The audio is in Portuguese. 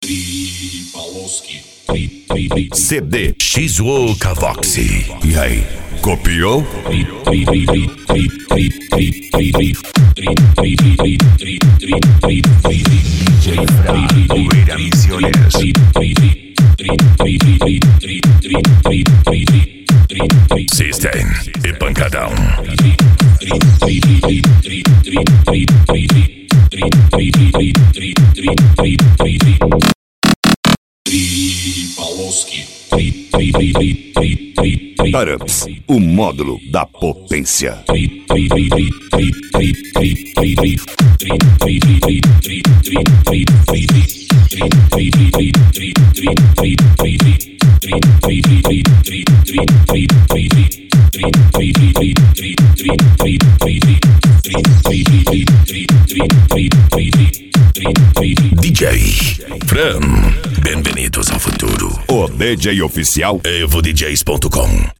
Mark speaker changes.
Speaker 1: CD X-O Cavoxy. E aí, copiou? DJ Fra, Poeira Misiones. System e pancadão. Arams, o módulo da potência. DJ Fran, bem-vindos ao futuro. O DJ oficial EvoDJs.com.